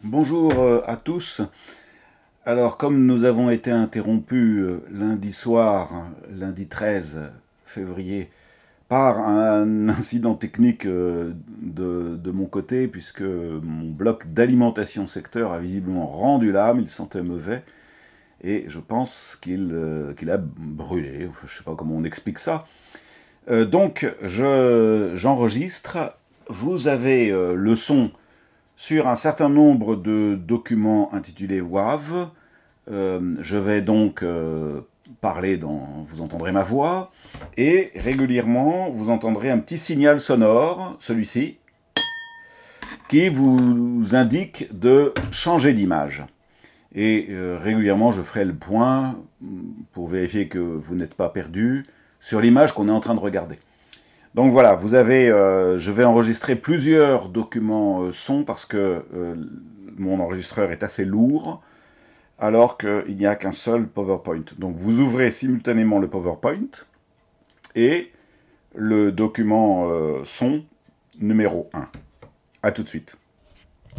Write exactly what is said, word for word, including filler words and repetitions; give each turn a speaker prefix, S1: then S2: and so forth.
S1: Bonjour euh, à tous. Alors, comme nous avons été interrompus euh, lundi soir, lundi treize février, par un incident technique euh, de, de mon côté, puisque mon bloc d'alimentation secteur a visiblement rendu l'âme, il sentait mauvais, et je pense qu'il euh, qu'il a brûlé, enfin, je ne sais pas comment on explique ça. Euh, donc, je, j'enregistre, vous avez euh, le son sur un certain nombre de documents intitulés W A V. Euh, je vais donc euh, parler, dans, vous entendrez ma voix, et régulièrement vous entendrez un petit signal sonore, celui-ci, qui vous indique de changer d'image. Et euh, régulièrement je ferai le point pour vérifier que vous n'êtes pas perdu sur l'image qu'on est en train de regarder. Donc voilà, vous avez, euh, je vais enregistrer plusieurs documents euh, son parce que euh, mon enregistreur est assez lourd, alors qu'il n'y a qu'un seul PowerPoint. Donc vous ouvrez simultanément le PowerPoint et le document euh, son numéro un. A tout de suite.